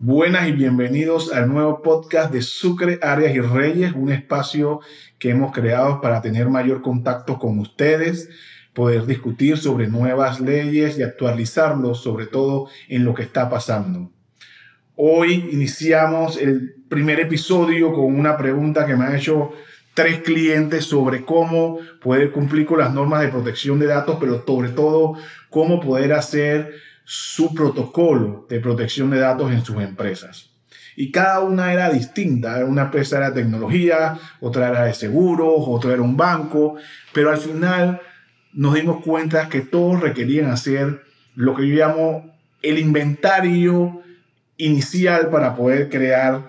Buenas y bienvenidos al nuevo podcast de Sucre, Arias y Reyes, un espacio que hemos creado para tener mayor contacto con ustedes, poder discutir sobre nuevas leyes y actualizarlos, sobre todo en lo que está pasando. Hoy iniciamos el primer episodio con una pregunta que me han hecho 3 clientes sobre cómo poder cumplir con las normas de protección de datos, pero sobre todo cómo poder hacer su protocolo de protección de datos en sus empresas. Y cada una era distinta. Una empresa era de tecnología, otra era de seguros, otra era un banco, pero al final nos dimos cuenta que todos requerían hacer lo que yo llamo el inventario inicial para poder crear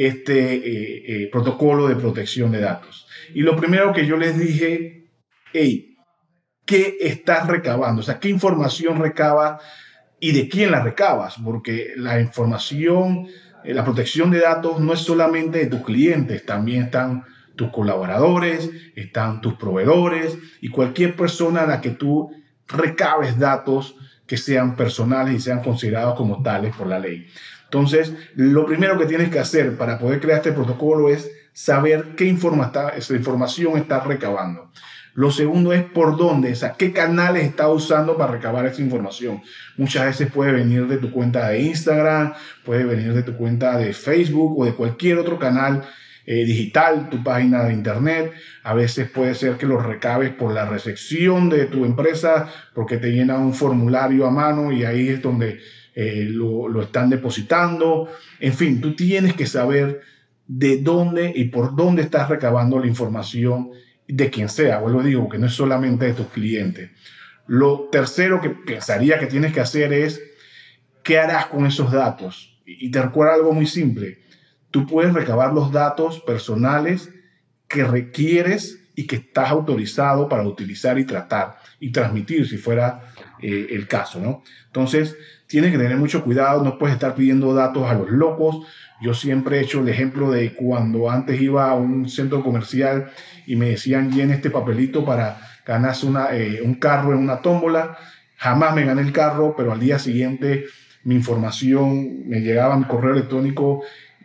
este protocolo de protección de datos. Y lo primero que yo les dije, hey, ¿qué estás recabando? O sea, ¿qué información recabas y de quién la recabas? Porque la información, la protección de datos no es solamente de tus clientes, también están tus colaboradores, están tus proveedores y cualquier persona a la que tú recabes datos que sean personales y sean considerados como tales por la ley. Entonces, lo primero que tienes que hacer para poder crear este protocolo es saber qué información estás recabando. Lo segundo es por dónde, o sea, qué canales estás usando para recabar esa información. Muchas veces puede venir de tu cuenta de Instagram, puede venir de tu cuenta de Facebook o de cualquier otro canal digital, tu página de internet. A veces puede ser que lo recabes por la recepción de tu empresa porque te llenan un formulario a mano y ahí es donde lo están depositando. En fin, tú tienes que saber de dónde y por dónde estás recabando la información de quien sea. Vuelvo a digo que no es solamente de tus clientes. Lo tercero que pensaría que tienes que hacer es ¿qué harás con esos datos? Y te recuerdo algo muy simple. Tú puedes recabar los datos personales que requieres y que estás autorizado para utilizar y tratar y transmitir si fuera el caso, ¿no? Entonces, tienes que tener mucho cuidado, no puedes estar pidiendo datos a los locos. Yo siempre he hecho el ejemplo de cuando antes iba a un centro comercial y me decían, llena este papelito para ganarse un carro en una tómbola. Jamás me gané el carro, pero al día siguiente mi información me llegaba a mi correo electrónico,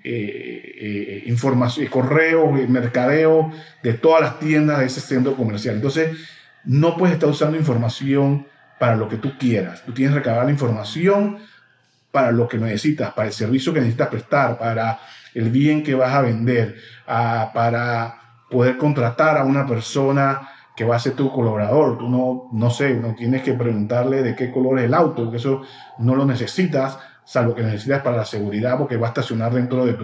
información, correo, mercadeo de todas las tiendas de ese centro comercial. Entonces, no puedes estar usando información para lo que tú quieras. Tú tienes que recabar la información para lo que necesitas, para el servicio que necesitas prestar, para el bien que vas a vender, para poder contratar a una persona que va a ser tu colaborador. Tú no tienes que preguntarle de qué color es el auto, porque eso no lo necesitas, salvo que necesitas para la seguridad, porque va a estacionar dentro de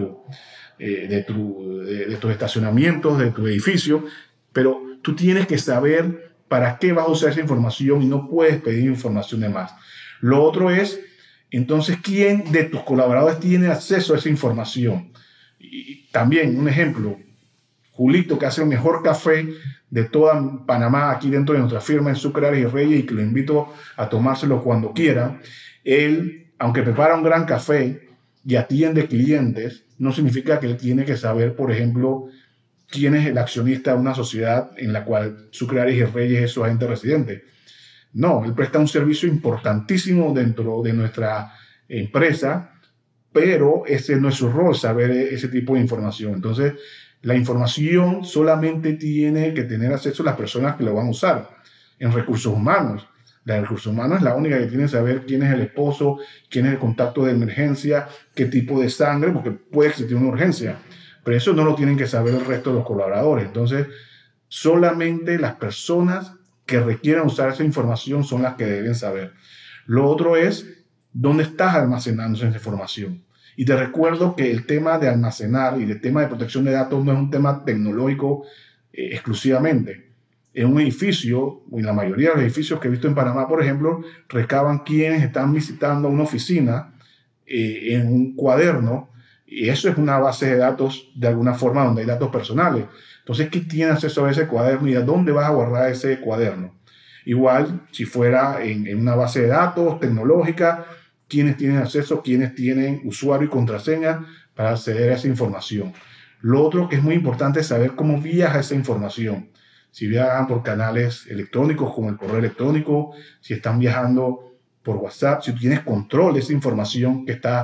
tus estacionamientos, de tu edificio. Pero tú tienes que saber para qué vas a usar esa información y no puedes pedir información de más. Lo otro es, entonces, ¿quién de tus colaboradores tiene acceso a esa información? Y también, un ejemplo, Julito, que hace el mejor café de toda Panamá, aquí dentro de nuestra firma en Sucre, Arias y Reyes, y que lo invito a tomárselo cuando quiera. Él, aunque prepara un gran café y atiende clientes, no significa que él tiene que saber, por ejemplo, quién es el accionista de una sociedad en la cual Sucre, Arias y Reyes es su agente residente. No, él presta un servicio importantísimo dentro de nuestra empresa, pero ese no es su rol, saber ese tipo de información. Entonces, la información solamente tiene que tener acceso a las personas que lo van a usar. En recursos humanos, la de recursos humanos es la única que tiene que saber quién es el esposo, quién es el contacto de emergencia, qué tipo de sangre, porque puede existir una urgencia. Pero eso no lo tienen que saber el resto de los colaboradores. Entonces, solamente las personas que requieran usar esa información son las que deben saber. Lo otro es dónde estás almacenando esa información. Y te recuerdo que el tema de almacenar y el tema de protección de datos no es un tema tecnológico exclusivamente. En un edificio, o en la mayoría de los edificios que he visto en Panamá, por ejemplo, recaban quienes están visitando una oficina en un cuaderno, y eso es una base de datos de alguna forma donde hay datos personales. Entonces, ¿quién tiene acceso a ese cuaderno y a dónde vas a guardar ese cuaderno? Igual, si fuera en una base de datos tecnológica, quiénes tienen acceso, quiénes tienen usuario y contraseña para acceder a esa información. Lo otro que es muy importante es saber cómo viaja esa información. Si viajan por canales electrónicos como el correo electrónico, si están viajando por WhatsApp, si tienes control de esa información que está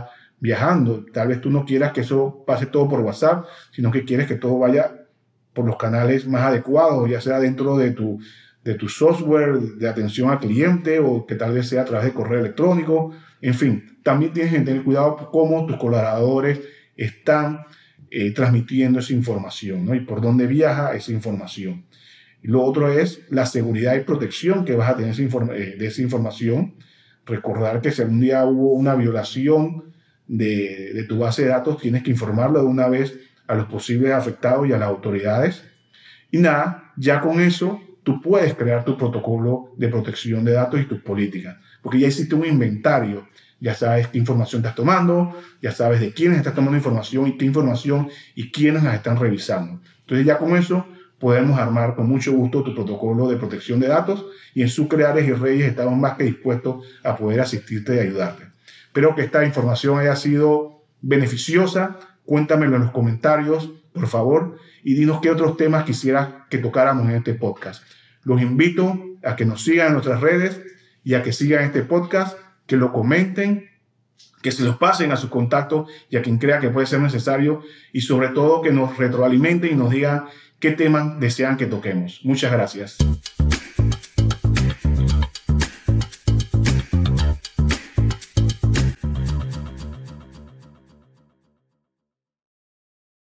viajando. Tal vez tú no quieras que eso pase todo por WhatsApp, sino que quieres que todo vaya por los canales más adecuados, ya sea dentro de tu software de atención al cliente o que tal vez sea a través de correo electrónico. En fin, también tienes que tener cuidado cómo tus colaboradores están transmitiendo esa información, ¿no? Y por dónde viaja esa información. Y lo otro es la seguridad y protección que vas a tener de esa información. Recordar que si algún día hubo una violación de tu base de datos, tienes que informarlo de una vez a los posibles afectados y a las autoridades. Y nada, ya con eso tú puedes crear tu protocolo de protección de datos y tus políticas, porque ya hiciste un inventario, ya sabes qué información estás tomando, ya sabes de quiénes estás tomando información y qué información y quiénes las están revisando. Entonces ya con eso podemos armar con mucho gusto tu protocolo de protección de datos y en Sucre, Arias y Reyes estamos más que dispuestos a poder asistirte y ayudarte. Espero que esta información haya sido beneficiosa. Cuéntamelo en los comentarios, por favor, y dinos qué otros temas quisieras que tocáramos en este podcast. Los invito a que nos sigan en nuestras redes y a que sigan este podcast, que lo comenten, que se los pasen a sus contactos y a quien crea que puede ser necesario y sobre todo que nos retroalimenten y nos digan qué temas desean que toquemos. Muchas gracias.